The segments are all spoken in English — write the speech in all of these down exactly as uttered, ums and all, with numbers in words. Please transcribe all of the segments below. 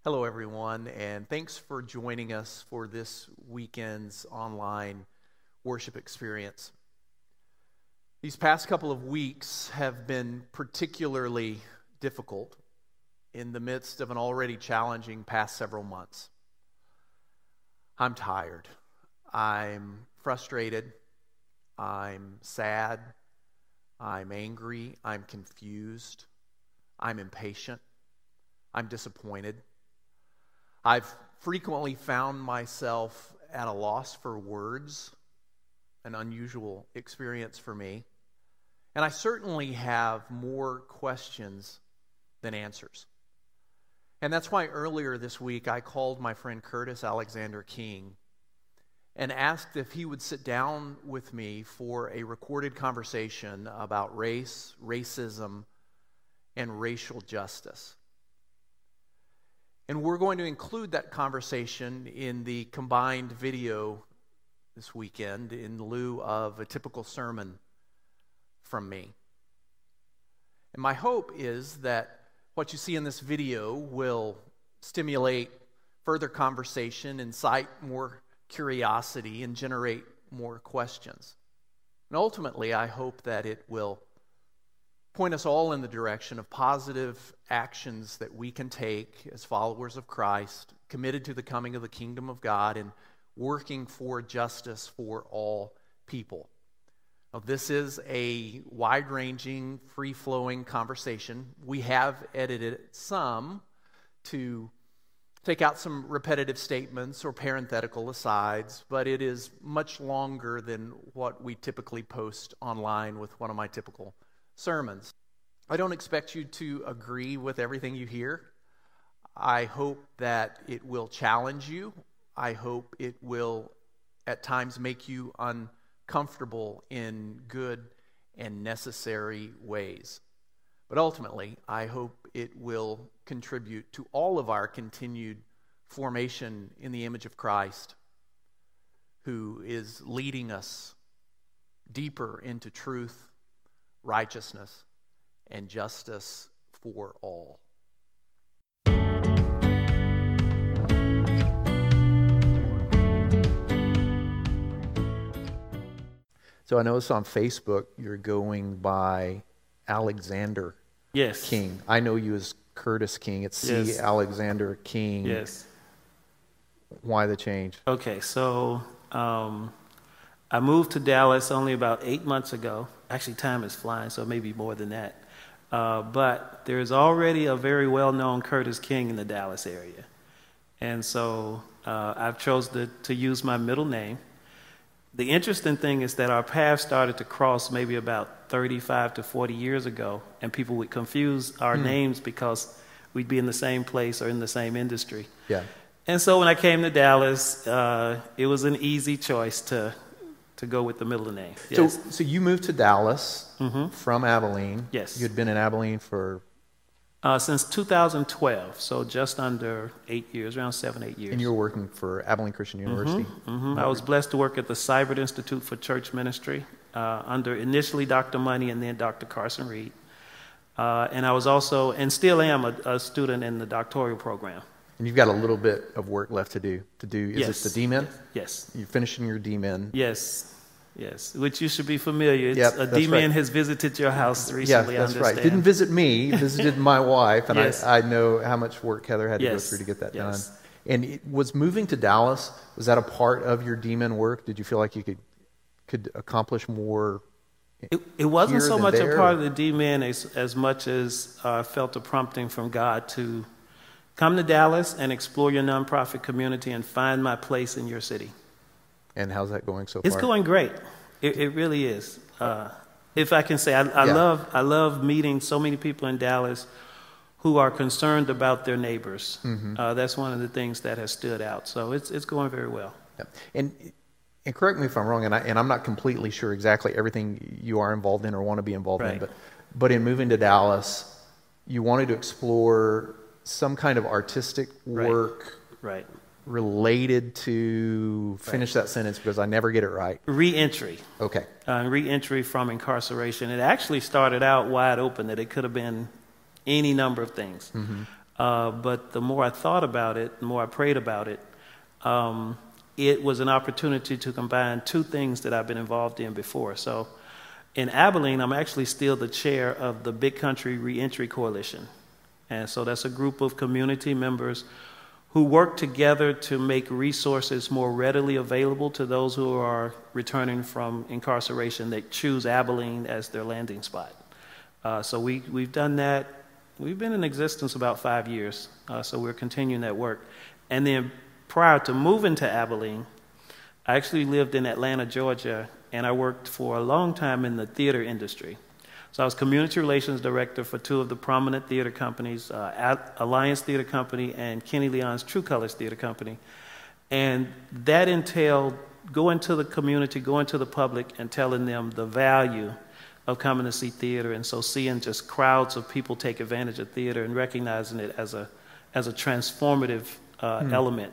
Hello, everyone, and thanks for joining us for this weekend's online worship experience. These past couple of weeks have been particularly difficult in the midst of an already challenging past several months. I'm tired. I'm frustrated. I'm sad. I'm angry. I'm confused. I'm impatient. I'm disappointed. I've frequently found myself at a loss for words, an unusual experience for me. And I certainly have more questions than answers. And that's why earlier this week I called my friend Curtis Alexander King and asked if he would sit down with me for a recorded conversation about race, racism, and racial justice. And we're going to include that conversation in the combined video this weekend in lieu of a typical sermon from me. And my hope is that what you see in this video will stimulate further conversation, incite more curiosity, and generate more questions. And ultimately, I hope that it will point us all in the direction of positive actions that we can take as followers of Christ, committed to the coming of the kingdom of God and working for justice for all people. Now, this is a wide-ranging, free-flowing conversation. We have edited some to take out some repetitive statements or parenthetical asides, but it is much longer than what we typically post online with one of my typical sermons. I don't expect you to agree with everything you hear. I hope that it will challenge you. I hope it will at times make you uncomfortable in good and necessary ways. But ultimately, I hope it will contribute to all of our continued formation in the image of Christ, who is leading us deeper into truth, righteousness, and justice for all. So I noticed on Facebook you're going by Alexander yes. King. I know you as Curtis King. It's C. Yes. Alexander King. Yes. Why the change? Okay, so um, I moved to Dallas only about eight months ago. Actually, time is flying, so maybe more than that. Uh, but there's already a very well-known Curtis King in the Dallas area. And so uh, I've chosen to, to use my middle name. The interesting thing is that our paths started to cross maybe about thirty-five to forty years ago, and people would confuse our mm. names because we'd be in the same place or in the same industry. Yeah. And so when I came to Dallas, uh, it was an easy choice to to go with the middle name. Yes. So, so you moved to Dallas mm-hmm. from Abilene. Yes. You had been in Abilene for? Uh, since two thousand twelve, so just under eight years, around seven, eight years. And you were working for Abilene Christian University? Mm-hmm. Mm-hmm. I was blessed to work at the Seibert Institute for Church Ministry uh, under initially Doctor Money and then Doctor Carson Reed. Uh, and I was also, and still am, a, a student in the doctoral program. And you've got a little bit of work left to do. To do is yes. it the D Min? Yes. You're finishing your D Min. Yes. Yes, which you should be familiar. It's, yep, a D Min right. has visited your house recently. Yeah, that's I understand. right. Didn't visit me, visited my wife, and yes. I, I know how much work Heather had to yes. go through to get that yes. done. And it, was moving to Dallas, was that a part of your D Min work? Did you feel like you could could accomplish more? It, it wasn't so much there, a part or? of the D Min as, as much as I uh, felt a prompting from God to come to Dallas and explore your nonprofit community and find my place in your city. And how's that going so far? It's going great. It, it really is. Uh, if I can say, I, I yeah. love I love meeting so many people in Dallas who are concerned about their neighbors. Mm-hmm. Uh, that's one of the things that has stood out. So it's it's going very well. Yeah. And and correct me if I'm wrong, and I and I'm not completely sure exactly everything you are involved in or want to be involved right. in, but but in moving to Dallas, you wanted to explore some kind of artistic work. Right. right. related to, finish right. that sentence because I never get it right. Re-entry. Okay. Uh, re-entry from incarceration. It actually started out wide open that it could have been any number of things. Mm-hmm. Uh, but the more I thought about it, the more I prayed about it, um, it was an opportunity to combine two things that I've been involved in before. So in Abilene, I'm actually still the chair of the Big Country Reentry Coalition. And so that's a group of community members who work together to make resources more readily available to those who are returning from incarceration that choose Abilene as their landing spot. Uh, so we, we've done that. We've been in existence about five years, uh, so we're continuing that work. And then prior to moving to Abilene, I actually lived in Atlanta, Georgia, and I worked for a long time in the theater industry. So I was community relations director for two of the prominent theater companies, uh, Alliance Theater Company and Kenny Leon's True Colors Theater Company. And that entailed going to the community, going to the public, and telling them the value of coming to see theater. And so seeing just crowds of people take advantage of theater and recognizing it as a, as a transformative uh, mm. element.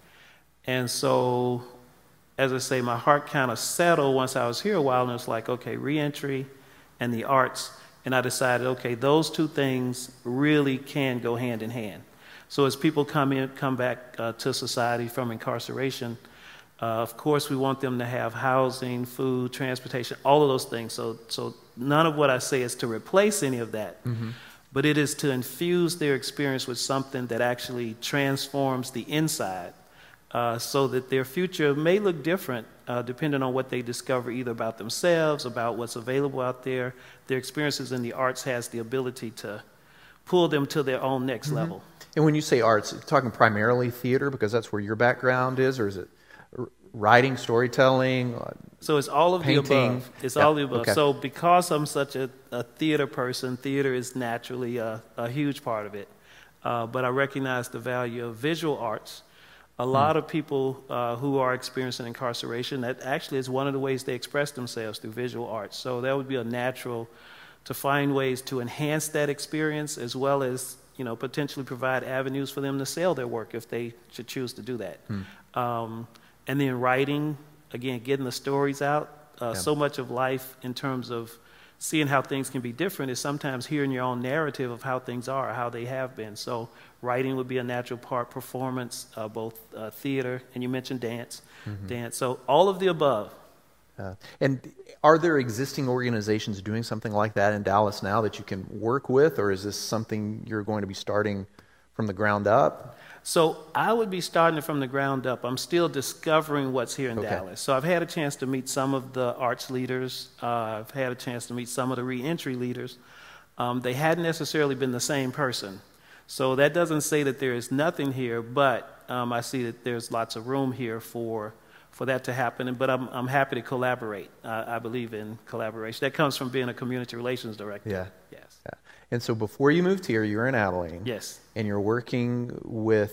And so, as I say, my heart kind of settled once I was here a while, and it was like, okay, reentry and the arts, and I decided, okay, those two things really can go hand in hand. So as people come in, come back uh, to society from incarceration, uh, of course we want them to have housing, food, transportation, all of those things. So, so none of what I say is to replace any of that, mm-hmm. but it is to infuse their experience with something that actually transforms the inside, uh, so that their future may look different Uh, depending on what they discover either about themselves, about what's available out there. Their experiences in the arts has the ability to pull them to their own next mm-hmm. level. And when you say arts, you're talking primarily theater because that's where your background is, or is it writing, storytelling, So it's all of painting? the above. It's yeah. all of the above. Okay. So because I'm such a, a theater person, theater is naturally a, a huge part of it. Uh, but I recognize the value of visual arts. A lot of people uh, who are experiencing incarceration, that actually is one of the ways they express themselves, through visual arts. So that would be a natural to find ways to enhance that experience, as well as, you know, potentially provide avenues for them to sell their work if they should choose to do that. Hmm. Um, and then writing, again, getting the stories out. Uh, yeah. So much of life in terms of seeing how things can be different is sometimes hearing your own narrative of how things are, how they have been. So writing would be a natural part, performance, uh, both uh, theater, and you mentioned dance, mm-hmm. dance. So all of the above. Uh, and are there existing organizations doing something like that in Dallas now that you can work with, or is this something you're going to be starting from the ground up? So I would be starting it from the ground up. I'm still discovering what's here in okay. Dallas. So I've had a chance to meet some of the arts leaders. Uh, I've had a chance to meet some of the reentry leaders. Um, they hadn't necessarily been the same person. So that doesn't say that there is nothing here, but um, I see that there's lots of room here for for that to happen. But I'm I'm happy to collaborate. Uh, I believe in collaboration. That comes from being a community relations director. Yeah. Yes. Yeah. And so before you moved here, you were in Abilene. Yes. And you're working with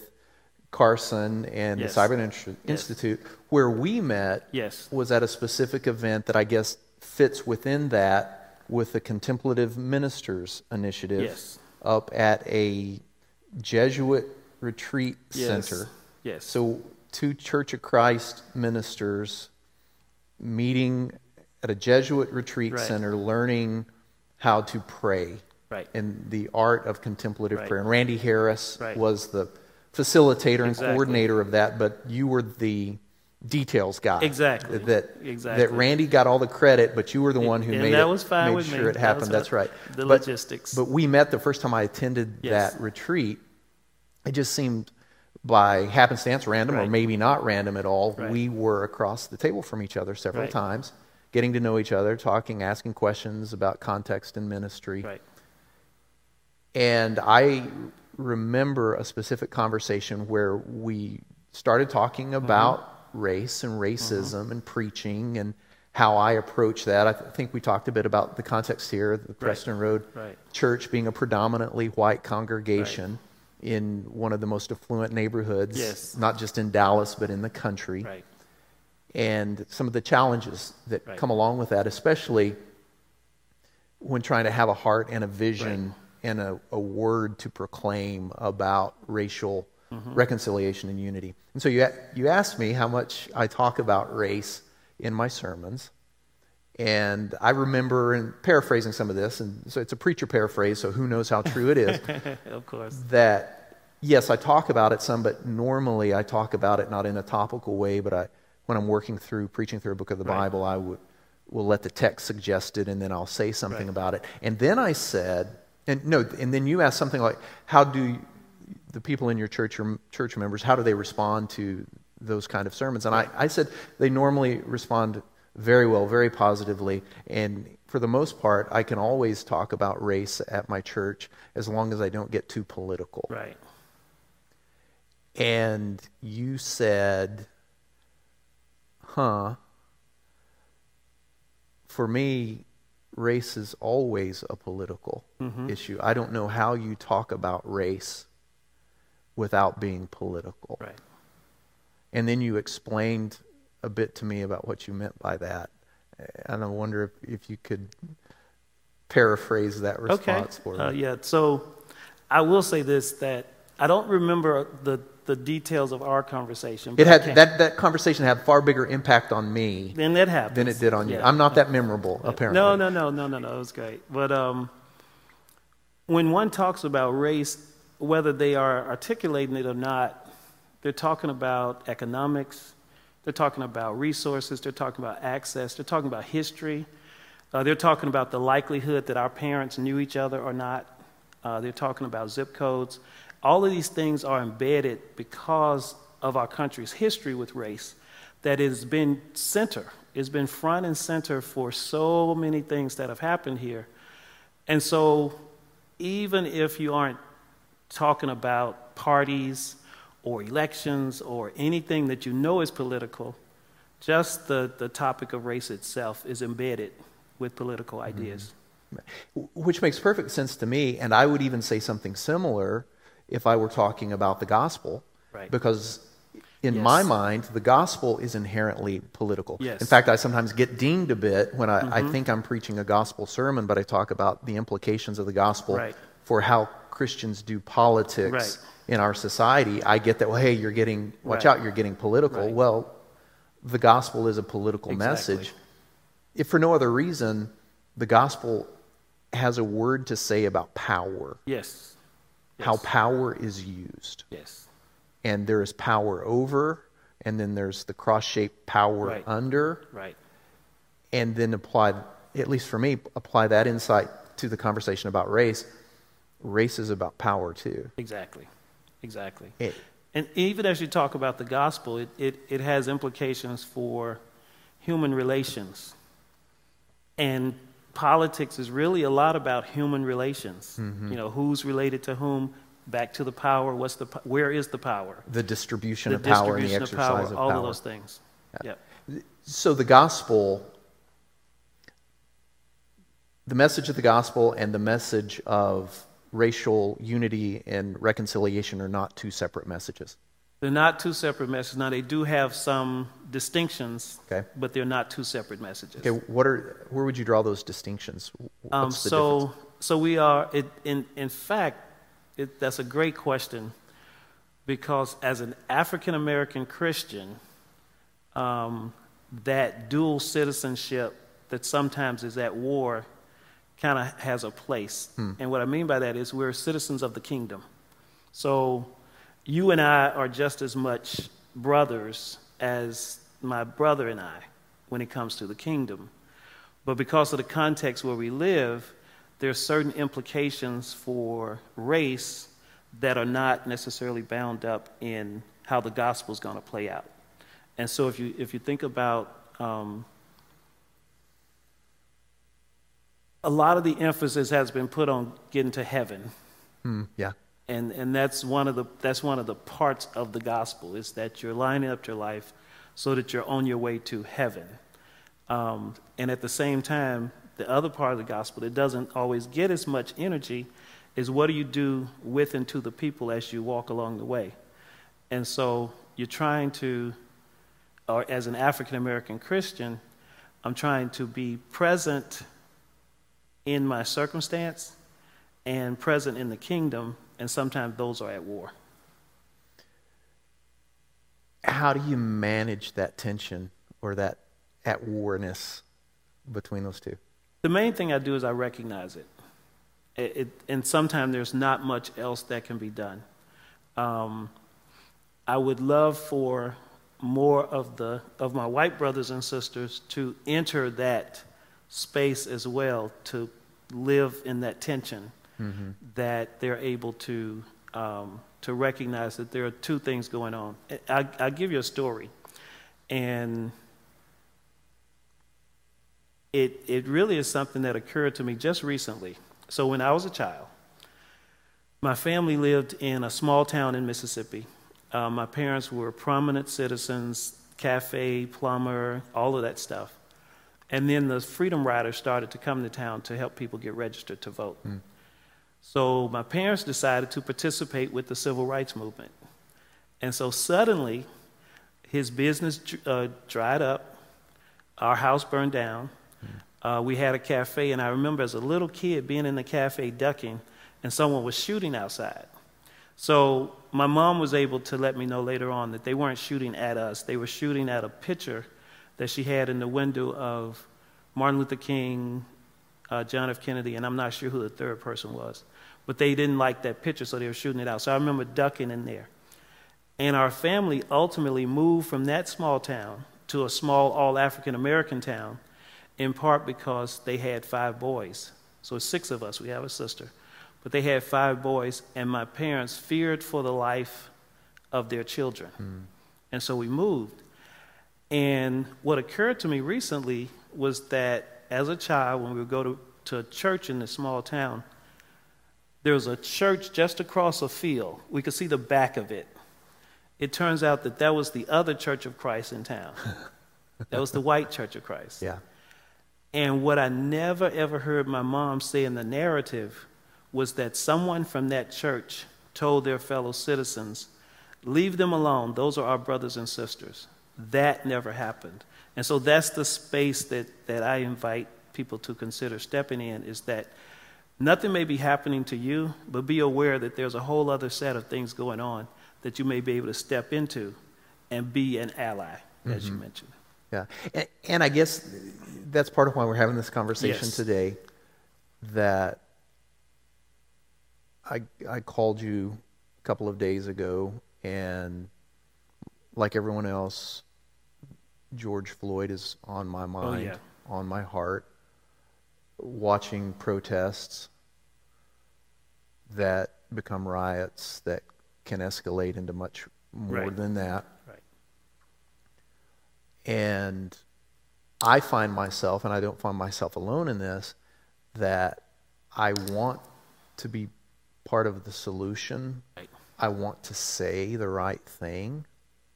Carson and yes. the Cyber yes. Institute. Where we met yes. was at a specific event that I guess fits within that, with the Contemplative Ministers Initiative. Yes. Up at a Jesuit retreat yes. center. Yes. So two Church of Christ ministers meeting at a Jesuit retreat right. center, learning how to pray. Right. And the art of contemplative right. prayer. And Randy Harris right. was the facilitator exactly. and coordinator of that, but you were the details guy. Exactly. That exactly. that Randy got all the credit, but you were the one who and made that it, was fine made with sure me. it happened. That That's right. The but, logistics. But we met the first time I attended yes. that retreat. It just seemed by happenstance, random, right. or maybe not random at all, right. we were across the table from each other several right. times, getting to know each other, talking, asking questions about context and ministry. Right. And I remember a specific conversation where we started talking about mm-hmm. race and racism mm-hmm. and preaching and how I approach that. I th- think we talked a bit about the context here, the Preston right. Road right. Church being a predominantly white congregation right. in one of the most affluent neighborhoods, yes. not just in Dallas, but in the country. Right. And some of the challenges that right. come along with that, especially when trying to have a heart and a vision right. and a, a word to proclaim about racial mm-hmm. reconciliation and unity. And so you you asked me how much I talk about race in my sermons. And I remember, and paraphrasing some of this, and so it's a preacher paraphrase, so who knows how true it is. Of course. That yes, I talk about it some, but normally I talk about it not in a topical way, but I, when I'm working through, preaching through a book of the Right. Bible, I would will let the text suggest it, and then I'll say something Right. about it. And then I said, and no, and then you asked something like, how do you, the people in your church, your church members, how do they respond to those kind of sermons? And I, I said they normally respond very well, very positively, and for the most part, I can always talk about race at my church as long as I don't get too political. Right. And you said, huh, for me, race is always a political Mm-hmm. issue. I don't know how you talk about race without being political. Right. And then you explained a bit to me about what you meant by that. And I wonder if, if you could paraphrase that response Okay. for Uh, me. yeah. So I will say this, that I don't remember the, the details of our conversation. It but I had can- that, that conversation had far bigger impact on me Then that happens. than it did on you. Yeah. I'm not that memorable, apparently. No, no, no, no, no, no. It was great. But um, when one talks about race, whether they are articulating it or not, they're talking about economics, they're talking about resources, they're talking about access, they're talking about history, uh, they're talking about the likelihood that our parents knew each other or not, uh, they're talking about zip codes. All of these things are embedded because of our country's history with race that has been center, it's been front and center for so many things that have happened here. And so even if you aren't talking about parties or elections or anything that you know is political, just the, the topic of race itself is embedded with political ideas. Which makes perfect sense to me, and I would even say something similar if I were talking about the gospel, Right. because in Yes. my mind, the gospel is inherently political. Yes. In fact, I sometimes get dinged a bit when I, I think I'm preaching a gospel sermon, but I talk about the implications of the gospel Right. for how Christians do politics Right. in our society. I get that, well, hey, you're getting, watch Right. out, you're getting political. Right. Well, the gospel is a political Exactly. message. If for no other reason, the gospel has a word to say about power, Yes. how Yes. power is used. Yes. And there is power over, and then there's the cross-shaped power Right. under, Right. and then apply, at least for me, apply that insight to the conversation about race. Race is about power too. Exactly. Exactly. It- And even as you talk about the gospel, it, it, it has implications for human relations. And politics is really a lot about human relations. You know, who's related to whom, back to the power, what's the, po- where is the power? the distribution The of power and the distribution of power, exercise of all power. of those things. Yep. So the gospel, the message of the gospel and the message of racial unity and reconciliation are not two separate messages. They're not two separate messages. Now, they do have some distinctions, Okay. but they're not two separate messages. Okay, what are where would you draw those distinctions? What's Um, the so, difference? so we are. It, in in fact, it, that's a great question, because as an African American Christian, um, that dual citizenship that sometimes is at war kind of has a place. And what I mean by that is we're citizens of the kingdom. So you and I are just as much brothers as my brother and I when it comes to the kingdom. But because of the context where we live, there's certain implications for race that are not necessarily bound up in how the gospel is going to play out. And so if you if you think about um, a lot of the emphasis has been put on getting to heaven. Hmm, yeah. And and that's one of the that's one of the parts of the gospel, is that you're lining up your life so that you're on your way to heaven. Um, and at the same time, the other part of the gospel that doesn't always get as much energy is what do you do with and to the people as you walk along the way. And so you're trying to, or as an African American Christian, I'm trying to be present in my circumstance and present in the kingdom, and sometimes those are at war. How do you manage that tension or that at warness between those two? The main thing I do is I recognize it. It, it and sometimes there's not much else that can be done. Um, I would love for more of the of my white brothers and sisters to enter that space as well, to live in that tension, mm-hmm. that they're able to um, to recognize that there are two things going on. I, I'll give you a story, and it it really is something that occurred to me just recently. So when I was a child, my family lived in a small town in Mississippi. Uh, my parents were prominent citizens, cafe, plumber, all of that stuff. And then the Freedom Riders started to come to town to help people get registered to vote. Mm. So my parents decided to participate with the civil rights movement. And so suddenly, his business uh, dried up, our house burned down, mm. uh, we had a cafe, and I remember as a little kid being in the cafe ducking, and someone was shooting outside. So my mom was able to let me know later on that they weren't shooting at us. They were shooting at a picture that she had in the window of Martin Luther King, uh, John F. Kennedy, and I'm not sure who the third person was. But they didn't like that picture, so they were shooting it out. So I remember ducking in there. And our family ultimately moved from that small town to a small all-African-American town, in part because they had five boys. So it's six of us. We have a sister. But they had five boys, and my parents feared for the life of their children. Mm. And so we moved. And what occurred to me recently was that as a child, when we would go to, to a church in this small town, there was a church just across a field. We could see the back of it. It turns out that that was the other Church of Christ in town. That was the white Church of Christ. Yeah. And what I never, ever heard my mom say in the narrative was that someone from that church told their fellow citizens, leave them alone, those are our brothers and sisters. That never happened. And so that's the space that, that I invite people to consider stepping in, is that nothing may be happening to you, but be aware that there's a whole other set of things going on that you may be able to step into and be an ally, mm-hmm. as you mentioned. Yeah, and, and I guess that's part of why we're having this conversation yes. today, that I, I called you a couple of days ago, and like everyone else, George Floyd is on my mind, oh, yeah. on my heart, watching protests that become riots that can escalate into much more right. than that. Right. And I find myself, and I don't find myself alone in this, that I want to be part of the solution. Right. I want to say the right thing.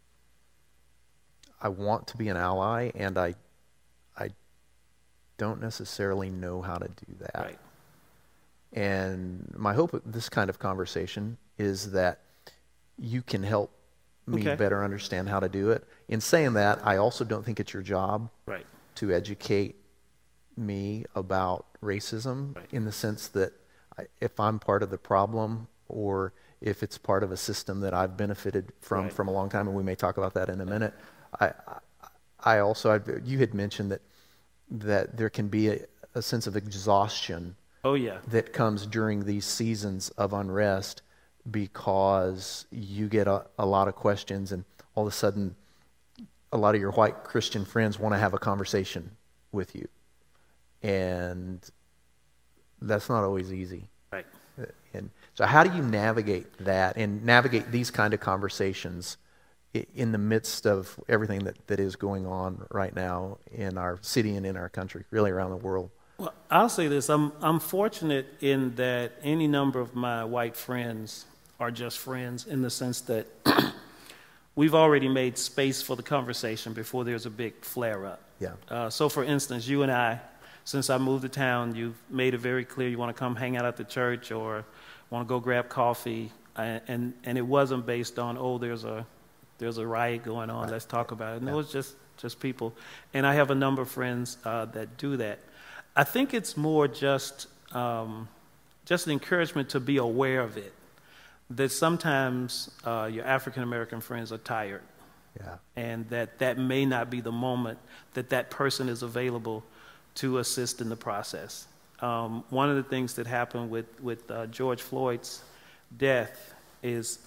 I want to be an ally, and I I don't necessarily know how to do that. Right. And my hope with this kind of conversation is that you can help me okay. better understand how to do it. In saying that, I also don't think it's your job right. to educate me about racism, right. in the sense that I, if I'm part of the problem, or if it's part of a system that I've benefited from right. from a long time, and we may talk about that in a minute. I, I also, I, you had mentioned that that there can be a, a sense of exhaustion. Oh yeah. That comes during these seasons of unrest, because you get a, a lot of questions, and all of a sudden, a lot of your white Christian friends want to have a conversation with you, and that's not always easy. Right. And so, how do you navigate that and navigate these kind of conversations in the midst of everything that, that is going on right now in our city and in our country, really around the world? Well, I'll say this. I'm I'm fortunate in that any number of my white friends are just friends, in the sense that we've already made space for the conversation before there's a big flare-up. Yeah. Uh, so, for instance, you and I, since I moved to town, you've made it very clear you want to come hang out at the church or want to go grab coffee, and and, and it wasn't based on, oh, there's a there's a riot going on, let's talk about it. And yeah. it was just, just people. And I have a number of friends uh, that do that. I think it's more just um, just an encouragement to be aware of it, that sometimes uh, your African-American friends are tired. Yeah. And that that may not be the moment that that person is available to assist in the process. Um, one of the things that happened with, with uh, George Floyd's death is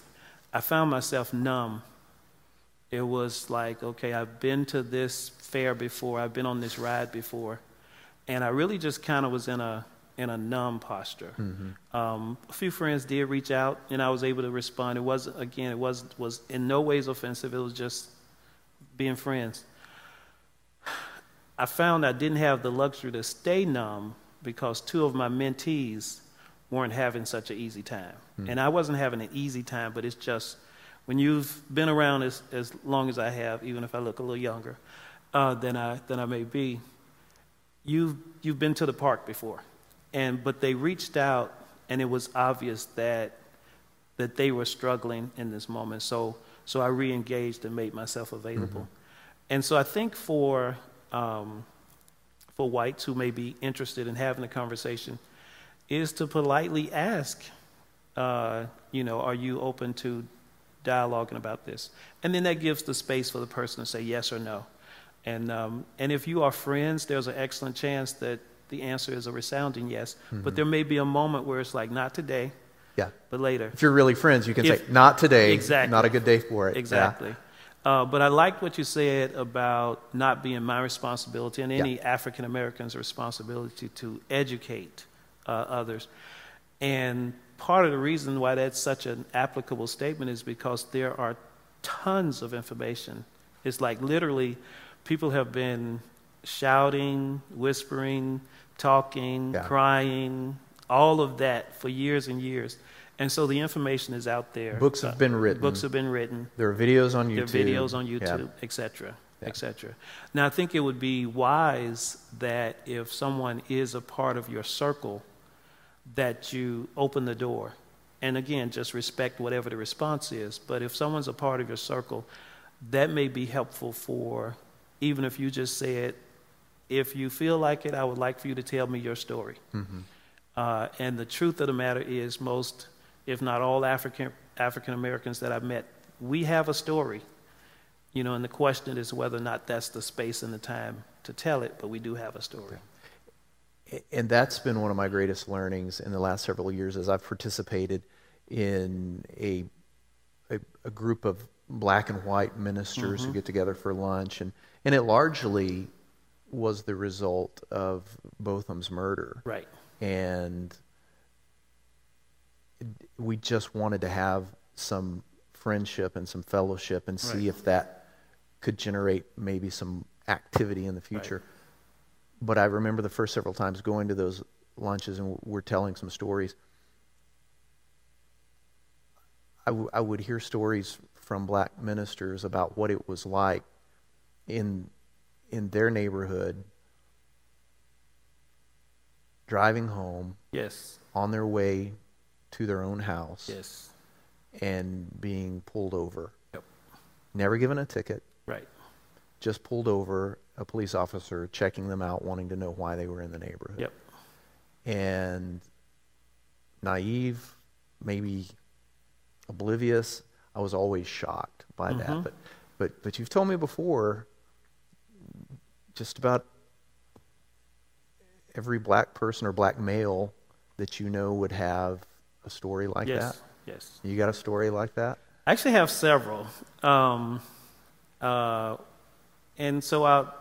I found myself numb. It was like, okay, I've been to this fair before, I've been on this ride before, and I really just kind of was in a in a numb posture. Mm-hmm. Um, a few friends did reach out, and I was able to respond. It was, again, it was was in no ways offensive. It was just being friends. I found I didn't have the luxury to stay numb because two of my mentees weren't having such an easy time. Mm-hmm. And I wasn't having an easy time, but it's just when you've been around as, as long as I have, even if I look a little younger uh, than I than I may be, you've you've been to the park before. And but they reached out, and it was obvious that that they were struggling in this moment. So so I re-engaged and made myself available. Mm-hmm. And so I think for um, for whites who may be interested in having a conversation, is to politely ask, uh, you know, are you open to dialoguing about this? And then that gives the space for the person to say yes or no. And um, and if you are friends, there's an excellent chance that the answer is a resounding yes. Mm-hmm. But there may be a moment where it's like, not today, yeah, but later. If you're really friends, you can if, say, not today, exactly. not a good day for it. Exactly. Yeah. Uh, but I like what you said about not being my responsibility and any yeah. African American's responsibility to educate uh, others. And part of the reason why that's such an applicable statement is because there are tons of information. It's like literally people have been shouting, whispering, talking, yeah. crying, all of that for years and years. And so the information is out there. Books have been written. Books have been written. There are videos on YouTube. There are videos on YouTube, yeah. et cetera, yeah. et cetera. Now, I think it would be wise that if someone is a part of your circle, that you open the door. And again, just respect whatever the response is. But if someone's a part of your circle, that may be helpful for, even if you just said, if you feel like it, I would like for you to tell me your story. Mm-hmm. Uh, and the truth of the matter is most, if not all African African Americans that I've met, we have a story. You know, and the question is whether or not that's the space and the time to tell it, but we do have a story. And that's been one of my greatest learnings in the last several years as I've participated in a a, a group of black and white ministers mm-hmm. who get together for lunch. And, and it largely was the result of Botham's murder. Right. And we just wanted to have some friendship and some fellowship and see right. if that could generate maybe some activity in the future. Right. But I remember the first several times going to those lunches and we're telling some stories. I, w- I would hear stories from black ministers about what it was like in in their neighborhood, driving home, yes, on their way to their own house, yes, and being pulled over. Yep. Never given a ticket. Right. Just pulled over, a police officer checking them out, wanting to know why they were in the neighborhood. Yep. And naive, maybe oblivious, I was always shocked by mm-hmm. that. But, but, but you've told me before, just about every black person or black male that you know would have a story like yes. that? Yes. You got a story like that? I actually have several. Um, uh, and so I'll,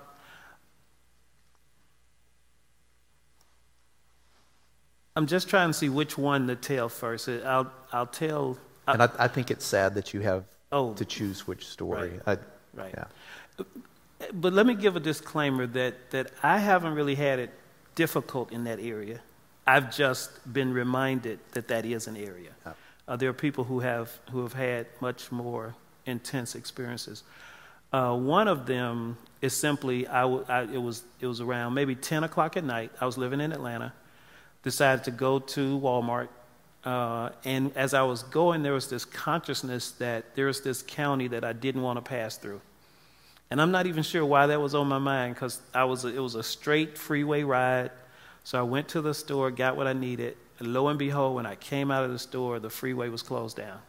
I'm just trying to see which one to tell first. I'll, I'll tell. I'll, and I, I think it's sad that you have oh, to choose which story. Right. I, right. Yeah. But let me give a disclaimer that, that I haven't really had it difficult in that area. I've just been reminded that that is an area. Oh. Uh, there are people who have who have had much more intense experiences. Uh, one of them is simply I, w- I it was it was around maybe ten o'clock at night. I was living in Atlanta. Decided to go to Walmart, uh, and as I was going, there was this consciousness that there was this county that I didn't want to pass through. And I'm not even sure why that was on my mind because I was a, it was a straight freeway ride. So I went to the store, got what I needed, and lo and behold, when I came out of the store, the freeway was closed down.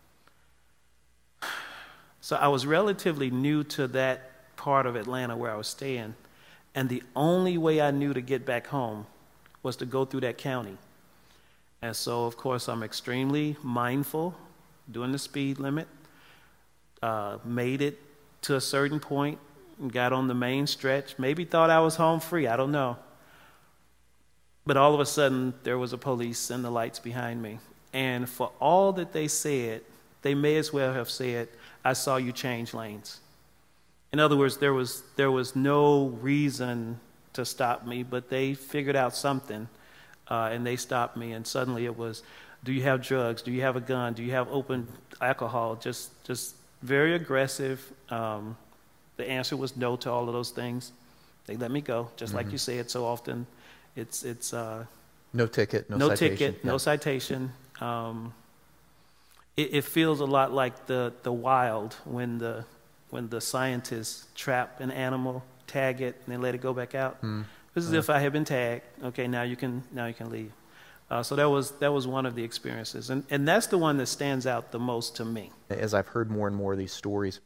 So I was relatively new to that part of Atlanta where I was staying, and the only way I knew to get back home was to go through that county. And so, of course, I'm extremely mindful doing the speed limit, uh, made it to a certain point, and got on the main stretch, maybe thought I was home free, I don't know. But all of a sudden, there was a police and the lights behind me. And for all that they said, they may as well have said, I saw you change lanes. In other words, there was, there was no reason to stop me, but they figured out something, uh, and they stopped me. And suddenly it was, do you have drugs? Do you have a gun? Do you have open alcohol? Just, just very aggressive. Um, the answer was no to all of those things. They let me go, just mm-hmm. like you say it so often. It's, it's uh, no ticket, no, no citation. ticket, yeah. no citation. Um, it, it feels a lot like the, the wild when the, when the scientists trap an animal, tag it, and then let it go back out. Mm. This is mm. if I had been tagged. Okay, now you can, now you can leave. Uh, so that was, that was one of the experiences. And, and that's the one that stands out the most to me. As I've heard more and more of these stories,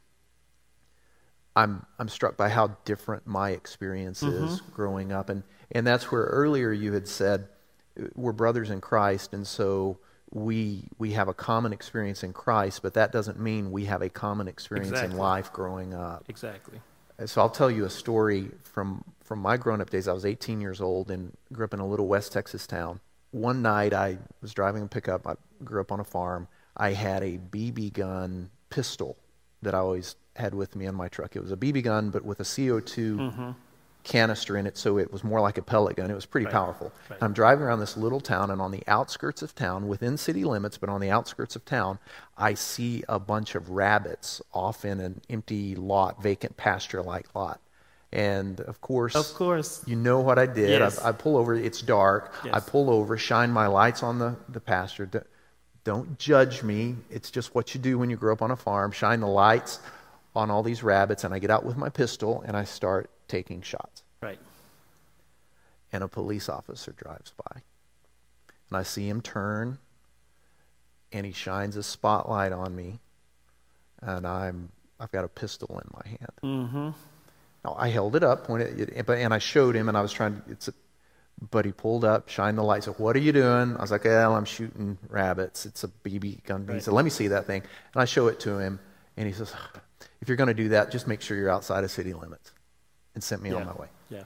I'm, I'm struck by how different my experience is mm-hmm. growing up. And, and that's where earlier you had said we're brothers in Christ, and so we we have a common experience in Christ, but that doesn't mean we have a common experience exactly. in life growing up. Exactly. So I'll tell you a story from, from my grown-up days. I was eighteen years old and grew up in a little West Texas town. One night I was driving a pickup. I grew up on a farm. I had a B B gun pistol that I always had with me in my truck. It was a B B gun, but with a C O two mm-hmm. canister in it, so it was more like a pellet gun. It was pretty right. powerful. Right. I'm driving around this little town, and on the outskirts of town, within city limits, but on the outskirts of town, I see a bunch of rabbits off in an empty lot, vacant pasture-like lot. And of course, of course, you know what I did. Yes. I, I pull over. It's dark. Yes. I pull over, shine my lights on the, the pasture. Don't judge me. It's just what you do when you grow up on a farm. Shine the lights on all these rabbits, and I get out with my pistol, and I start taking shots. Right. And a police officer drives by. And I see him turn, and he shines a spotlight on me, and I'm, I've got a pistol in my hand. Mm-hmm. Now, I held it up, pointed it, and I showed him, and I was trying to, it's a, but he pulled up, shined the light, said, what are you doing? I was like, well, I'm shooting rabbits. It's a B B gun. Right. He said, let me see that thing. And I show it to him, and he says, if you're going to do that, just make sure you're outside of city limits, and sent me yeah. on my way. Yeah.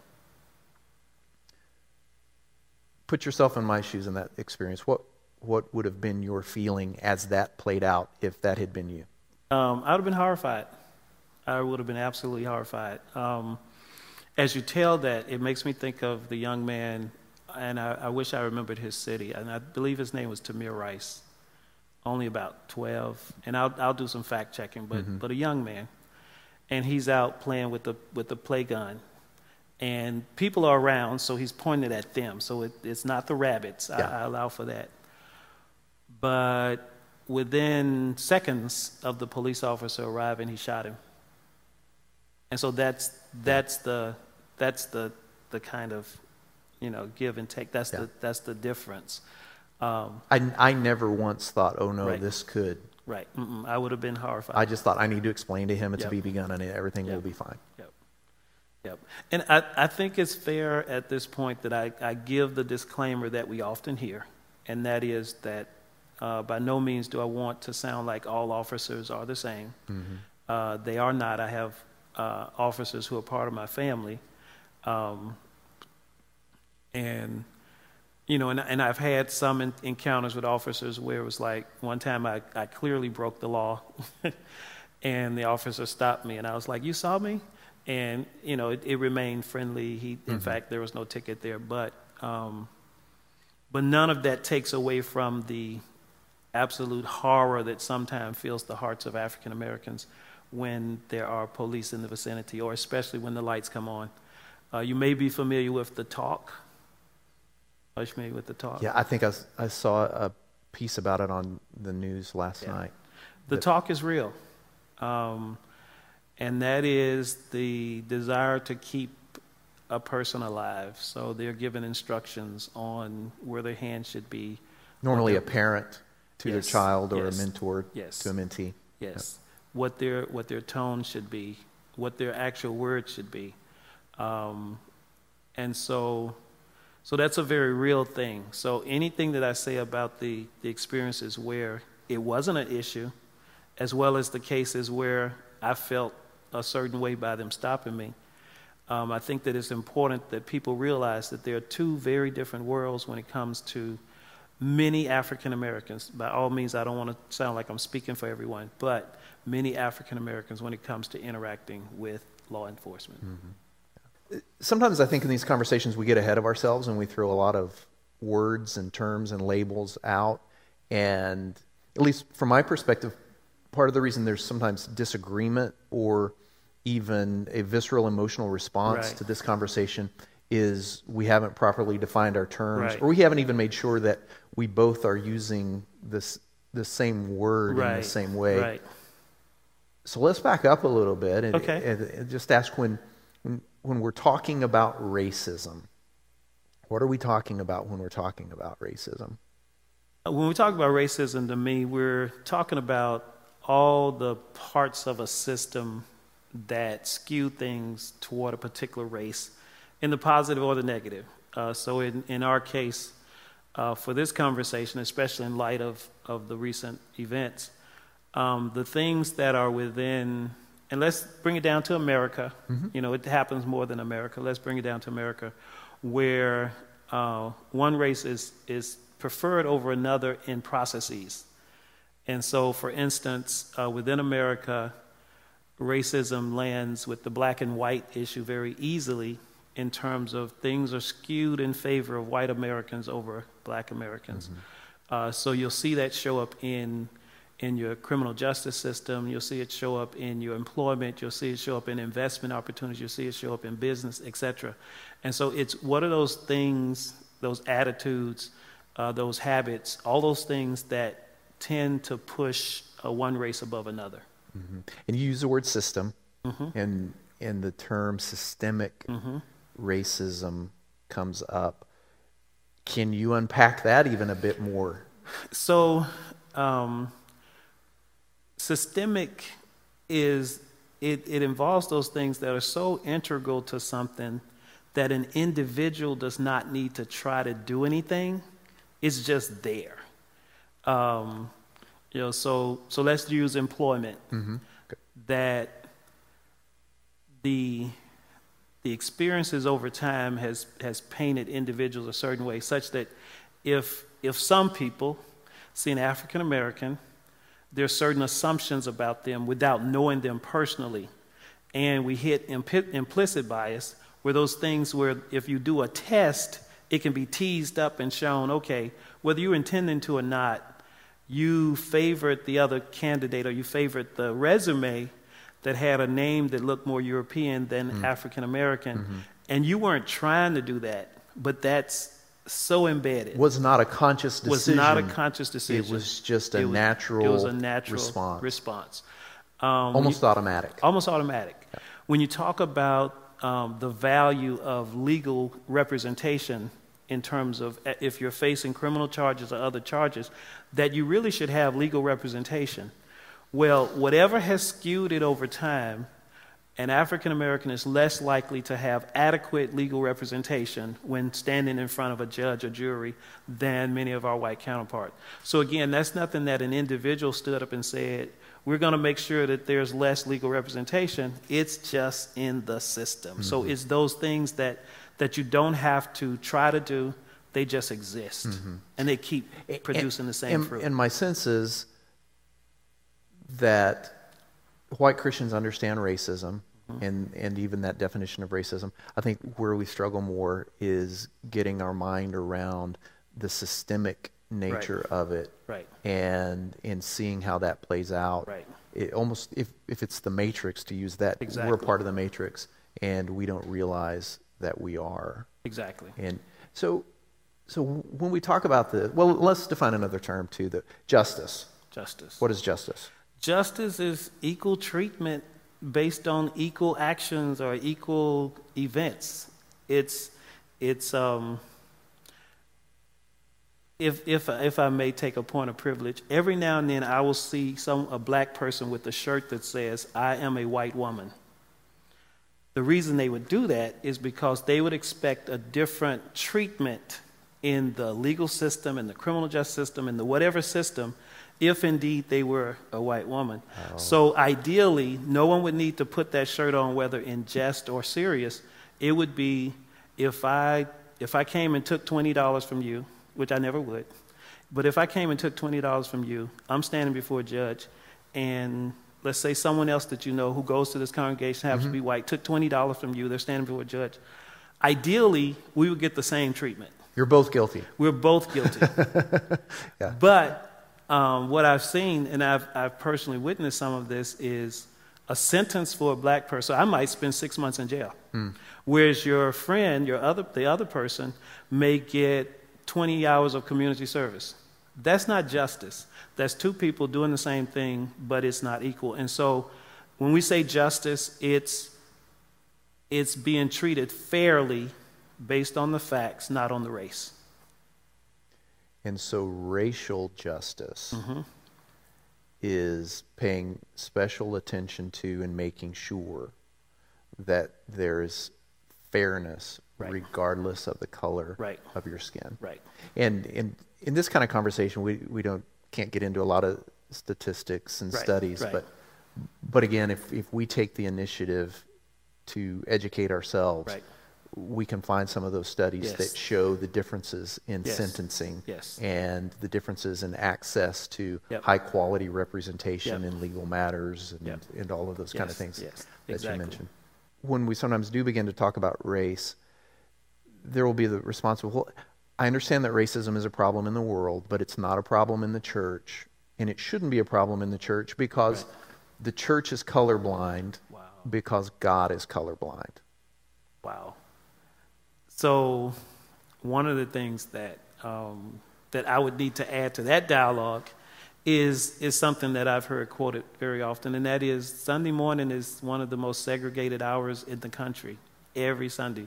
Put yourself in my shoes in that experience. What what would have been your feeling as that played out if that had been you? Um, I would have been horrified. I would have been absolutely horrified. Um, as you tell that, it makes me think of the young man, and I, I wish I remembered his city, and I believe his name was Tamir Rice, only about twelve, and I'll, I'll do some fact checking, but, mm-hmm. but a young man, and he's out playing with the, with the play gun, and people are around, so he's pointing at them, so it, it's not the rabbits. Yeah. I, I allow for that. But within seconds of the police officer arriving, he shot him. And so that's that's the that's the the kind of, you know, give and take. That's yeah. the that's the difference. Um, I I never once thought, oh no, right. this could. Right. Mm-mm. I would have been horrified. I just thought I need to explain to him it's yep. a B B gun and everything yep. will be fine. Yep. Yep. And I I think it's fair at this point that I I give the disclaimer that we often hear, and that is that uh, by no means do I want to sound like all officers are the same. Mm-hmm. Uh, they are not. I have. Uh, officers who are part of my family, um, and you know, and, and I've had some in, encounters with officers where it was like one time I, I clearly broke the law, and the officer stopped me, and I was like, "You saw me," and you know, it, it remained friendly. He, mm-hmm. in fact, there was no ticket there, but um, but none of that takes away from the absolute horror that sometimes fills the hearts of African Americans when there are police in the vicinity, or especially when the lights come on. Uh, you may be familiar with The Talk. Are you familiar with The Talk? Yeah, I think I, I saw a piece about it on the news last yeah. night. The that... Talk is real. Um, and that is the desire to keep a person alive. So they're given instructions on where their hand should be. Normally a parent to yes. their child, or yes. a mentor yes. to a mentee. Yes. Yep. What their what their tone should be, what their actual words should be, um, and so so that's a very real thing. So anything that I say about the the experiences where it wasn't an issue, as well as the cases where I felt a certain way by them stopping me. Um, I think that it's important that people realize that there are two very different worlds when it comes to many African Americans. By all means, I don't want to sound like I'm speaking for everyone, but many African Americans when it comes to interacting with law enforcement. Mm-hmm. Sometimes I think in these conversations we get ahead of ourselves and we throw a lot of words and terms and labels out. And at least from my perspective, part of the reason there's sometimes disagreement or even a visceral emotional response Right. to this conversation is we haven't properly defined our terms, Right. or we haven't even made sure that we both are using this the same word Right. in the same way. Right. So let's back up a little bit and, Okay. and, and just ask when, when when we're talking about racism, what are we talking about when we're talking about racism? When we talk about racism, to me, we're talking about all the parts of a system that skew things toward a particular race in the positive or the negative. Uh, so in, in our case, uh, for this conversation, especially in light of, of the recent events, um, the things that are within, and let's bring it down to America. Mm-hmm. You know, it happens more than America. Let's bring it down to America, where uh, one race is, is preferred over another in processes. And so, for instance, uh, within America, racism lands with the black and white issue very easily in terms of things are skewed in favor of white Americans over black Americans. Mm-hmm. Uh, so you'll see that show up in in your criminal justice system. You'll see it show up in your employment. You'll see it show up in investment opportunities. You'll see it show up in business, et cetera. And so it's what are those things, those attitudes, uh, those habits, all those things that tend to push uh, one race above another. Mm-hmm. And you use the word system, mm-hmm. and and the term systemic mm-hmm. racism comes up. Can you unpack that even a bit more? So, um, systemic is it, it involves those things that are so integral to something that an individual does not need to try to do anything. It's just there. Um, You know, so so let's use employment. Mm-hmm. Okay. That the the experiences over time has has painted individuals a certain way, such that if if some people see an African American, there are certain assumptions about them without knowing them personally, and we hit imp- implicit bias, where those things where if you do a test, it can be teased up and shown. Okay, whether you're intending to or not, you favored the other candidate or you favored the resume that had a name that looked more European than mm-hmm. African American, mm-hmm. and you weren't trying to do that, but that's so embedded. Was not a conscious decision. Was not a conscious decision. It was just a it was, natural It was a natural response. response. Um, almost you, automatic. Almost automatic. Yeah. When you talk about um, the value of legal representation in terms of if you're facing criminal charges or other charges, that you really should have legal representation. Well, whatever has skewed it over time, an African American is less likely to have adequate legal representation when standing in front of a judge or jury than many of our white counterparts. So again, that's nothing that an individual stood up and said, we're going to make sure that there's less legal representation. It's just in the system. Mm-hmm. So it's those things that that you don't have to try to do, they just exist. Mm-hmm. And they keep producing and, the same and, fruit. And my sense is that white Christians understand racism, mm-hmm. and, and even that definition of racism. I think where we struggle more is getting our mind around the systemic nature right. of it, right. and and seeing how that plays out. Right. It almost, if, if it's the matrix, to use that, exactly. we're part of the matrix, and we don't realize that we are. Exactly. And so so when we talk about the, well, let's define another term too, the justice. Justice. What is justice? Justice is equal treatment based on equal actions or equal events. It's it's um if if if I may take a point of privilege, every now and then I will see some a black person with a shirt that says, "I am a white woman." The reason they would do that is because they would expect a different treatment in the legal system, in the criminal justice system, in the whatever system, if indeed they were a white woman. Oh. So ideally, no one would need to put that shirt on, whether in jest or serious. It would be if I if I came and took twenty dollars from you, which I never would, but if I came and took twenty dollars from you, I'm standing before a judge, and let's say someone else that you know who goes to this congregation, happens mm-hmm. to be white, took twenty dollars from you, they're standing before a judge. Ideally, we would get the same treatment. You're both guilty. We're both guilty. yeah. But um, what I've seen, and I've, I've personally witnessed some of this, is a sentence for a black person, I might spend six months in jail. Mm. Whereas your friend, your other, the other person, may get twenty hours of community service. That's not justice. That's two people doing the same thing, but it's not equal. And so when we say justice, it's it's being treated fairly based on the facts, not on the race. And so racial justice mm-hmm. is paying special attention to and making sure that there is fairness right. regardless of the color right. of your skin. Right. And in in this kind of conversation, we, we don't can't get into a lot of statistics and right. studies, right. but but again, if if we take the initiative to educate ourselves, right. we can find some of those studies yes. that show the differences in yes. sentencing yes. and the differences in access to yep. high quality representation yep. in legal matters and, yep. and all of those yes. kind of things yes. that exactly. you mentioned. When we sometimes do begin to talk about race, there will be the response of, well, I understand that racism is a problem in the world, but it's not a problem in the church, and it shouldn't be a problem in the church because right. the church is colorblind wow. because God is colorblind. Wow. So one of the things that um, that I would need to add to that dialogue is is something that I've heard quoted very often, and that is Sunday morning is one of the most segregated hours in the country, every Sunday.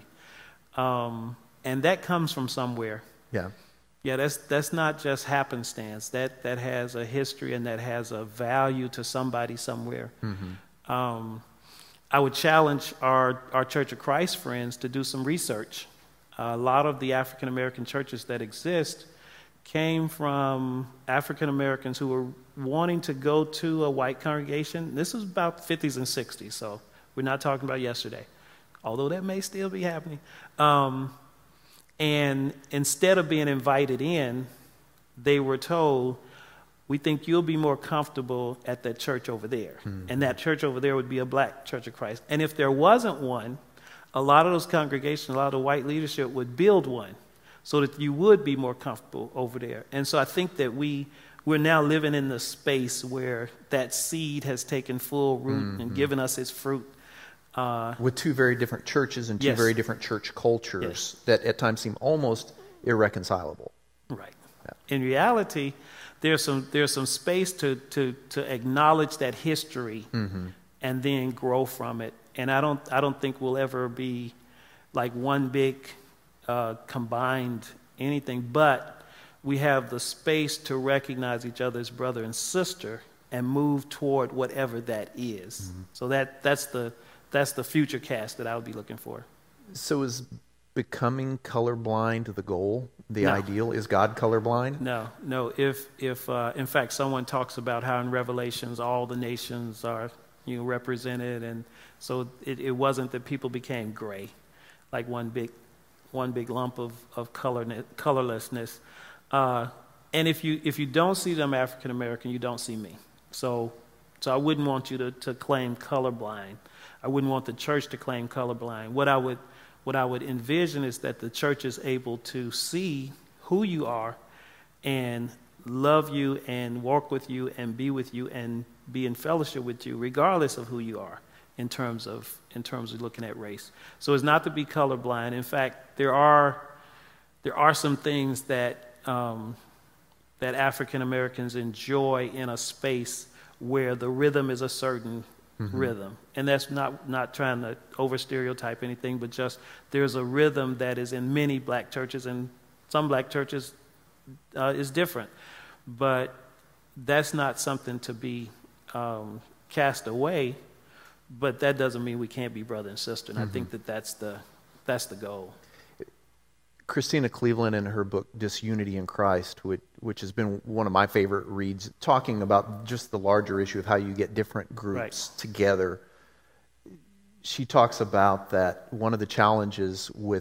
Um, and that comes from somewhere. Yeah. Yeah, that's that's not just happenstance. That that has a history and that has a value to somebody somewhere. Mm-hmm. Um, I would challenge our, our Church of Christ friends to do some research. Uh, a lot of the African American churches that exist came from African Americans who were wanting to go to a white congregation. This was about fifties and sixties, so we're not talking about yesterday, although that may still be happening. Um, and instead of being invited in, they were told, we think you'll be more comfortable at that church over there. Mm-hmm. And that church over there would be a black Church of Christ. And if there wasn't one, a lot of those congregations, a lot of the white leadership would build one so that you would be more comfortable over there. And so I think that we, we're now living in the space where that seed has taken full root mm-hmm. and given us its fruit. Uh, With two very different churches and two yes. very different church cultures yes. that at times seem almost irreconcilable. Right. Yeah. In reality, there's some there's some space to to to acknowledge that history mm-hmm. and then grow from it. And I don't I don't think we'll ever be like one big uh, combined anything, but we have the space to recognize each other as brother and sister and move toward whatever that is. Mm-hmm. So that that's the that's the future cast that I would be looking for. So is becoming colorblind the goal, the no. ideal? Is God colorblind? No, no. If, if uh, in fact, someone talks about how in Revelations all the nations are, you know, represented, and so it, it wasn't that people became gray, like one big, one big lump of of color, colorlessness. Uh, and if you if you don't see them African American, you don't see me. So, so I wouldn't want you to to claim colorblind. I wouldn't want the church to claim colorblind. What I would What I would envision is that the church is able to see who you are and love you and walk with you and be with you and be in fellowship with you regardless of who you are in terms of in terms of looking at race. So it's not to be colorblind. In fact, there are there are some things that um, that African Americans enjoy in a space where the rhythm is a certain Mm-hmm. rhythm. And that's not, not trying to over stereotype anything, but just there's a rhythm that is in many black churches, and some black churches uh, is different. But that's not something to be um, cast away, but that doesn't mean we can't be brother and sister. And mm-hmm. I think that that's the, that's the goal. Christina Cleveland, in her book Disunity in Christ, which, which has been one of my favorite reads, talking about just the larger issue of how you get different groups right. together. She talks about that one of the challenges with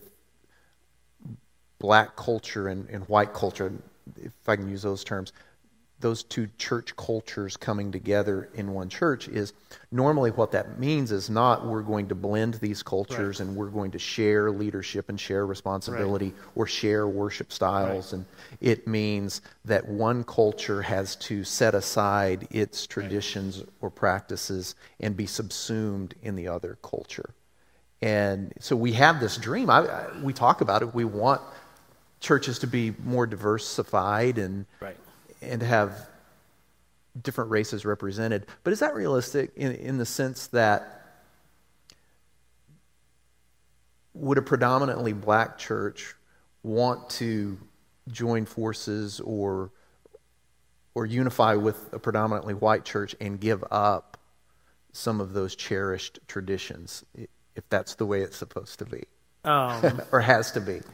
black culture and, and white culture, if I can use those terms, those two church cultures coming together in one church, is normally what that means is not we're going to blend these cultures right. and we're going to share leadership and share responsibility right. or share worship styles. Right. And it means that one culture has to set aside its traditions right. or practices and be subsumed in the other culture. And so we have this dream. I, I, we talk about it. We want churches to be more diversified and right. and have different races represented. But is that realistic in, in the sense that would a predominantly black church want to join forces or or unify with a predominantly white church and give up some of those cherished traditions, if that's the way it's supposed to be um, or has to be?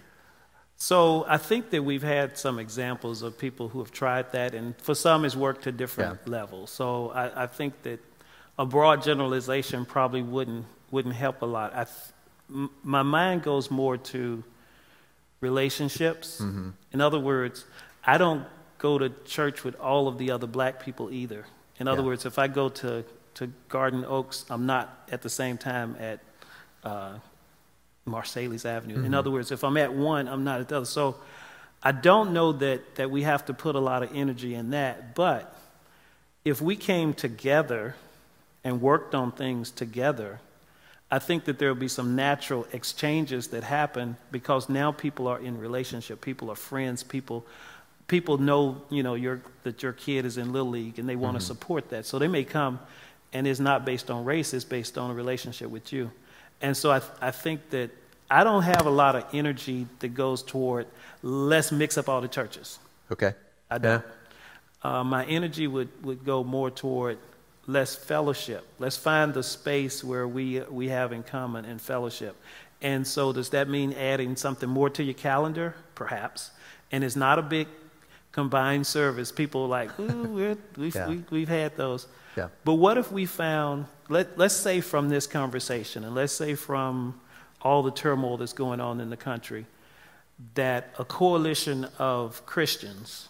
So I think that we've had some examples of people who have tried that, and for some it's worked to different yeah. levels. So I, I think that a broad generalization probably wouldn't wouldn't help a lot. I th- m- my mind goes more to relationships. Mm-hmm. In other words, I don't go to church with all of the other black people either. In other yeah. words, if I go to, to Garden Oaks, I'm not at the same time at uh, Marsalis Avenue. Mm-hmm. In other words, if I'm at one, I'm not at the other. So I don't know that, that we have to put a lot of energy in that. But if we came together and worked on things together, I think that there will be some natural exchanges that happen because now people are in relationship. People are friends. People people know, you know, your, that your kid is in Little League and they want mm-hmm. to support that. So they may come, and it's not based on race. It's based on a relationship with you. And so I, I think that I don't have a lot of energy that goes toward let's mix up all the churches. Okay. I don't. Yeah. Uh, my energy would, would go more toward let's fellowship. Let's find the space where we we have in common and fellowship. And so does that mean adding something more to your calendar? Perhaps. And it's not a big combined service. People are like, ooh, we're, we've, yeah. we, we've had those. Yeah. But what if we found, let, let's say from this conversation, and let's say from all the turmoil that's going on in the country, that a coalition of Christians,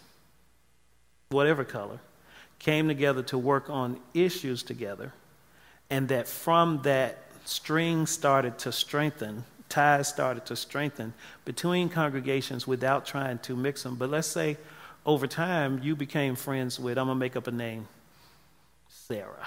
whatever color, came together to work on issues together, and that from that string started to strengthen, ties started to strengthen between congregations without trying to mix them. But let's say over time you became friends with, I'm going to make up a name, Sarah.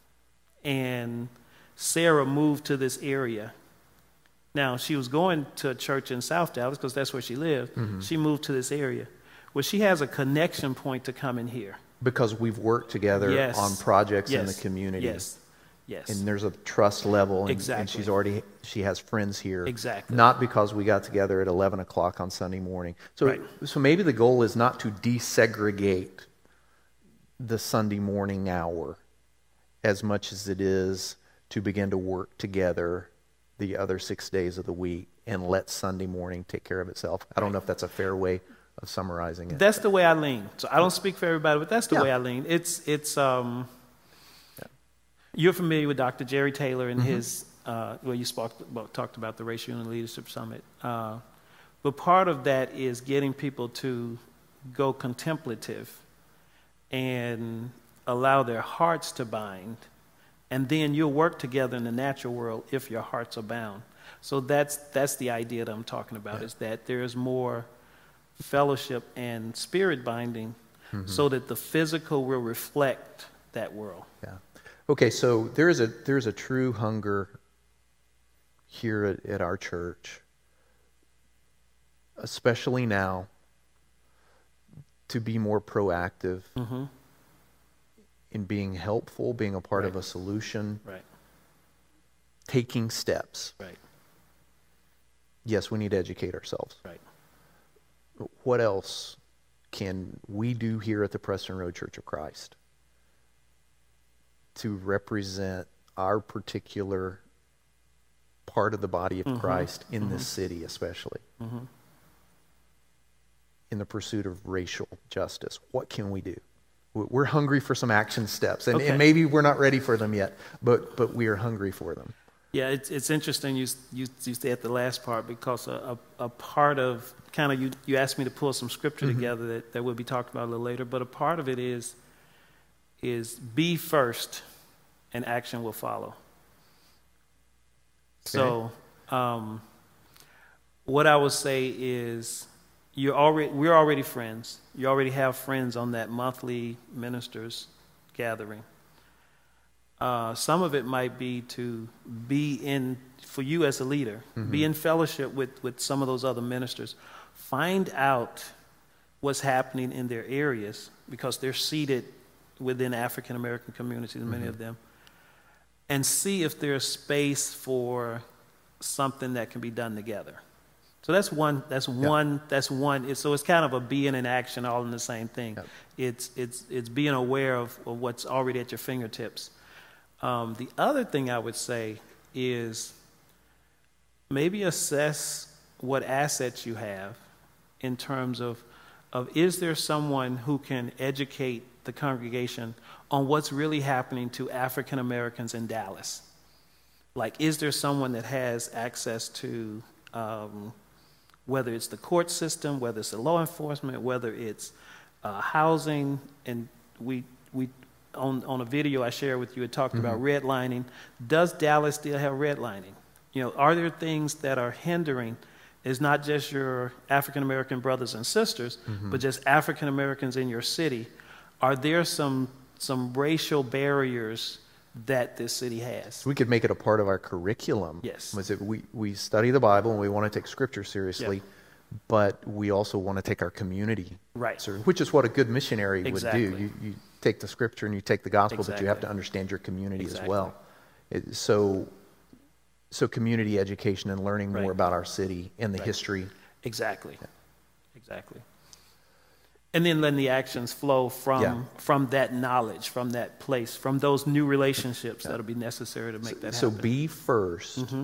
And Sarah moved to this area. Now, she was going to a church in South Dallas because that's where she lived. Mm-hmm. She moved to this area. Well, she has a connection point to come in here. Because we've worked together yes. on projects yes. in the community. Yes, yes. And there's a trust level. And, exactly. and she's already, she has friends here. Exactly. Not because we got together at eleven o'clock on Sunday morning. So, right. so maybe the goal is not to desegregate the Sunday morning hour as much as it is to begin to work together the other six days of the week and let Sunday morning take care of itself. I don't know if that's a fair way of summarizing it. That's the way I lean. So I don't speak for everybody, but that's the yeah. way I lean. It's it's um. Yeah. You're familiar with Doctor Jerry Taylor and mm-hmm. his uh, well, you spoke about, talked about the Racial Unity Leadership Summit, uh, but part of that is getting people to go contemplative and allow their hearts to bind, and then you'll work together in the natural world if your hearts are bound. So that's that's the idea that I'm talking about. Yeah. Is that there's more fellowship and spirit binding mm-hmm. so that the physical will reflect that world. Yeah. Okay, so there is a there's a true hunger here at, at our church, especially now, to be more proactive mm-hmm. in being helpful, being a part right. of a solution, right. taking steps. Right. Yes, we need to educate ourselves. Right. What else can we do here at the Preston Road Church of Christ to represent our particular part of the body of mm-hmm. Christ in mm-hmm. this city especially? Mm-hmm. in the pursuit of racial justice. What can we do? We're hungry for some action steps, and, Okay. and maybe we're not ready for them yet, but but we are hungry for them. Yeah, it's it's interesting you you you said the last part, because a, a, a part of kind of you you asked me to pull some scripture Mm-hmm. together that, that we'll be talking about a little later, but a part of it is is be first and action will follow. So um, what I would say is you're already we're already friends. You already have friends on that monthly ministers gathering. Uh, some of it might be to be in, for you as a leader, Mm-hmm. be in fellowship with, with some of those other ministers. Find out what's happening in their areas, because they're seated within African American communities, many Mm-hmm. of them, and see if there's space for something that can be done together. So that's one. That's Yeah. one. That's one. It's, so it's kind of a being in action, all in the same thing. Yep. It's it's it's being aware of, of what's already at your fingertips. Um, the other thing I would say is maybe assess what assets you have in terms of of is there someone who can educate the congregation on what's really happening to African Americans in Dallas? Like, is there someone that has access to um, whether it's the court system, whether it's the law enforcement, whether it's uh, housing, and we we on on a video I shared with you, it talked about redlining. Does Dallas still have redlining? You know, are there things that are hindering? It's not just your African American brothers and sisters, but just African Americans in your city. Are there some some racial barriers that this city has? We could make it a part of our curriculum. Yes. Was it we, we study the Bible and we want to take Scripture seriously, Yep. but we also want to take our community Right. seriously, which is what a good missionary Exactly. would do. You, you take the Scripture and you take the gospel, but you have Exactly. to understand your community Exactly. as well. It, so, so community education and learning Right. more about our city and the Right. history. Exactly. Exactly. And then letting the actions flow from Yeah. from that knowledge, from that place, from those new relationships that'll be necessary to make that So happen. be 1st Mm-hmm.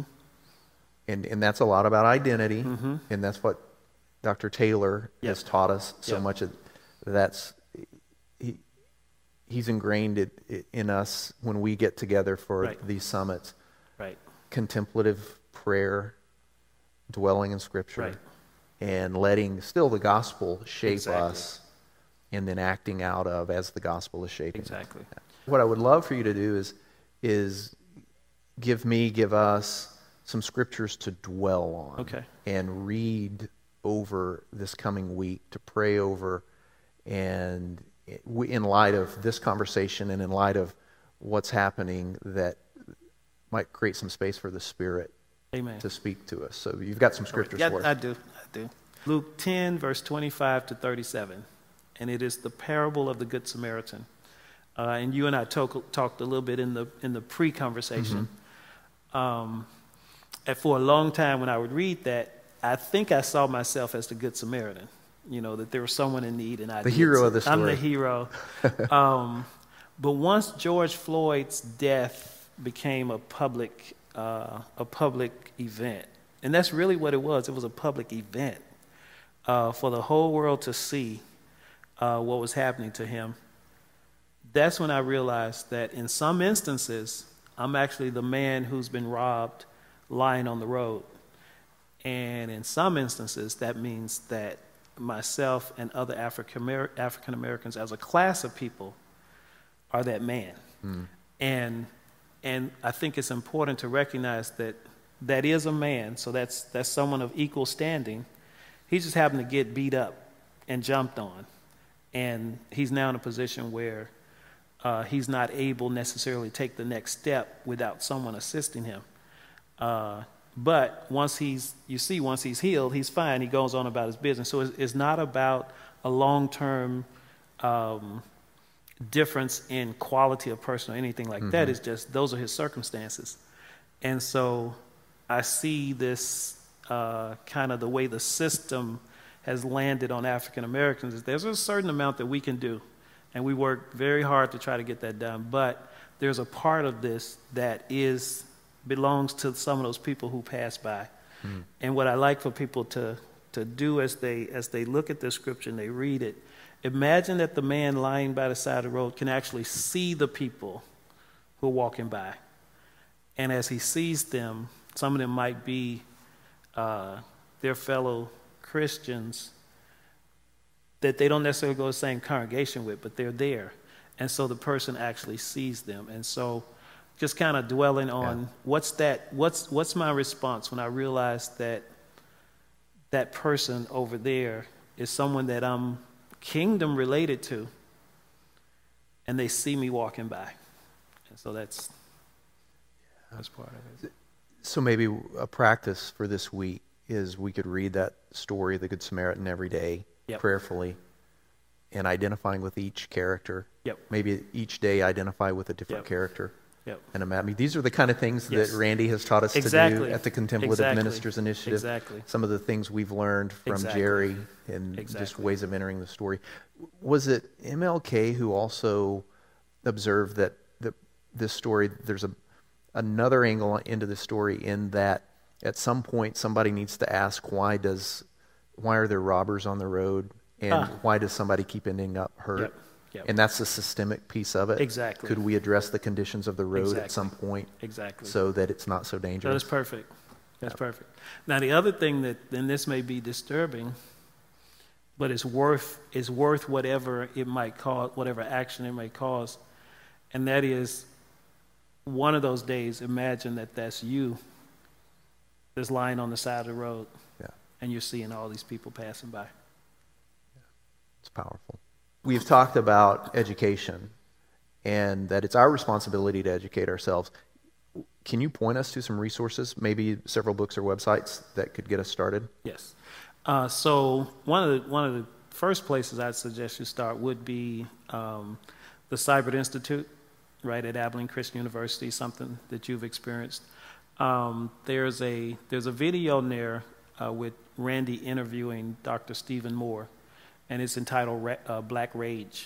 and and that's a lot about identity, and that's what Doctor Taylor Yep. has taught us so Yep. much. Of, that's he he's ingrained it i- in us when we get together for Right. these summits. Right. Contemplative prayer, dwelling in Scripture, Right. and letting still the gospel shape Exactly. us, and then acting out of as the gospel is shaping. us. Exactly. What I would love for you to do is is give me, give us some scriptures to dwell on. Okay. And read over this coming week, to pray over, and in light of this conversation and in light of what's happening, that might create some space for the Spirit Amen. to speak to us. So you've got some scriptures Yeah, for us. I do. I do. Luke ten, verse twenty-five to thirty-seven. And it is the parable of the Good Samaritan. Uh, and you and I talk, talked a little bit in the in the pre-conversation. Mm-hmm. Um, and for a long time when I would read that, I think I saw myself as the Good Samaritan. You know, that there was someone in need, and I The did hero some- of the I'm the story. hero. um, but once George Floyd's death became a public uh, a public event, and that's really what it was. It was a public event uh, for the whole world to see uh, what was happening to him. That's when I realized that in some instances, I'm actually the man who's been robbed lying on the road. And in some instances, that means that myself and other African African Americans as a class of people are that man. Mm. And and I think it's important to recognize that that is a man, so that's that's someone of equal standing. He just happened to get beat up and jumped on. And he's now in a position where uh, he's not able necessarily to take the next step without someone assisting him. Uh, but once he's, you see, once he's healed, he's fine. He goes on about his business. So it's, it's not about a long-term um, difference in quality of person or anything like that. It's just those are his circumstances. And so I see this uh, kind of the way the system has landed on African Americans is there's a certain amount that we can do, and we work very hard to try to get that done. But there's a part of this that is belongs to some of those people who pass by. Mm. And what I like for people to to do as they as they look at the scripture and they read it. Imagine that the man lying by the side of the road can actually see the people who are walking by. And as he sees them, some of them might be uh, their fellow Christians that they don't necessarily go to the same congregation with, but they're there. And so the person actually sees them. And so just kind of dwelling on yeah. what's that, what's what's my response when I realize that that person over there is someone that I'm kingdom related to, and they see me walking by. And so that's that's part of it. So maybe a practice for this week is we could read that story of the Good Samaritan every day, yep. prayerfully, and identifying with each character. Yep. Maybe each day identify with a different yep. character. Yep. And I mean, these are the kind of things yes. that Randy has taught us exactly. to do at the Contemplative exactly. Ministers Initiative. Exactly. Some of the things we've learned from exactly. Jerry and exactly. just ways of entering the story. Was it M L K who also observed that the, this story, there's a another angle into the story in that at some point somebody needs to ask, why does why are there robbers on the road, and ah. why does somebody keep ending up hurt? Yep. Yep. And that's the systemic piece of it. Exactly. Could we address the conditions of the road exactly. at some point? Exactly. So that it's not so dangerous? That's perfect. That's yep. perfect. Now the other thing that, and this may be disturbing, but it's worth it's worth whatever it might cause, whatever action it might cause, and that is, one of those days, imagine that that's you that's lying on the side of the road, yeah. and you're seeing all these people passing by. Yeah. It's powerful. We've talked about education and that it's our responsibility to educate ourselves. Can you point us to some resources, maybe several books or websites that could get us started? Yes. Uh, so one of the one of the first places I'd suggest you start would be um, the Seibert Institute, right at Abilene Christian University, something that you've experienced. Um, there's a there's a video in there uh, with Randy interviewing Doctor Stephen Moore, and it's entitled uh, Black Rage.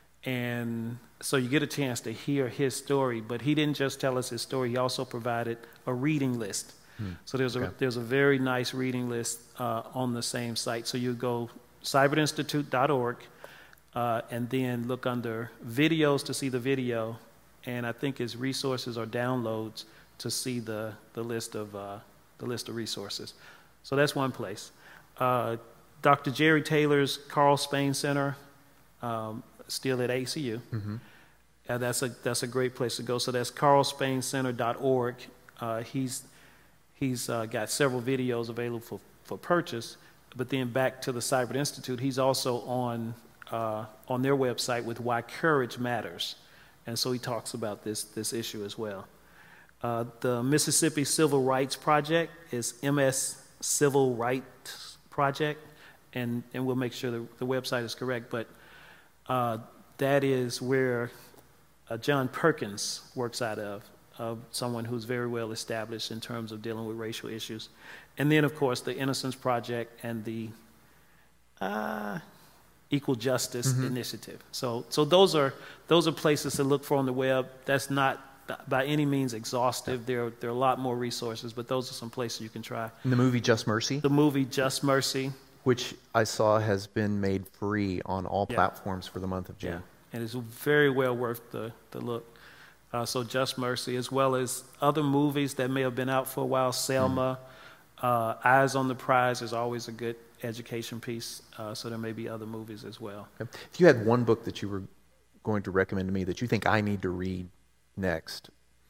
And so you get a chance to hear his story, but he didn't just tell us his story, he also provided a reading list. Hmm. So there's a, okay. there's a very nice reading list uh, on the same site. So you go seibert institute dot org uh, and then look under videos to see the video, and I think it's resources or downloads to see the, the list of uh, the list of resources. So that's one place. Uh, Doctor Jerry Taylor's Carl Spain Center, um, still at A C U. Mm-hmm. Uh, that's a that's a great place to go. So that's carl spain center dot org. Uh, he's he's uh, got several videos available for, for purchase. But then back to the Seibert Institute, he's also on uh, on their website with Why Courage Matters, and so he talks about this this issue as well. Uh, the Mississippi Civil Rights Project is M S Civil Rights Project, and and we'll make sure the, the website is correct, but uh, that is where uh, John Perkins works out of, uh, someone who's very well established in terms of dealing with racial issues. And then, of course, the Innocence Project and the uh, Equal Justice mm-hmm. Initiative. So, so those are those are places to look for on the web. That's not by any means exhaustive. Yeah. There, there are a lot more resources, but those are some places you can try. And the movie Just Mercy? The movie Just Mercy. Which I saw has been made free on all yeah. platforms for the month of June. Yeah. And it's very well worth the, the look. Uh, so Just Mercy, as well as other movies that may have been out for a while. Selma, mm. uh, Eyes on the Prize is always a good education piece. Uh, so there may be other movies as well. Okay. If you had one book that you were going to recommend to me that you think I need to read next,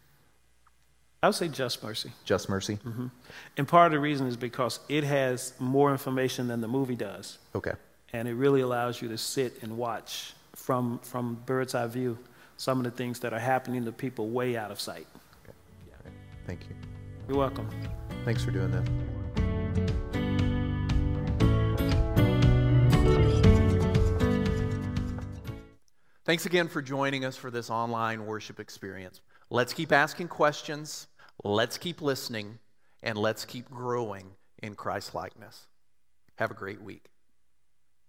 I would say Just Mercy. Just Mercy? Mm-hmm. And part of the reason is because it has more information than the movie does. Okay. And it really allows you to sit and watch from from bird's eye view some of the things that are happening to people way out of sight. Okay. Yeah. Okay. Thank you. You're welcome. Thanks for doing that. Thanks again for joining us for this online worship experience. Let's keep asking questions, let's keep listening, and let's keep growing in Christ-likeness. Have a great week.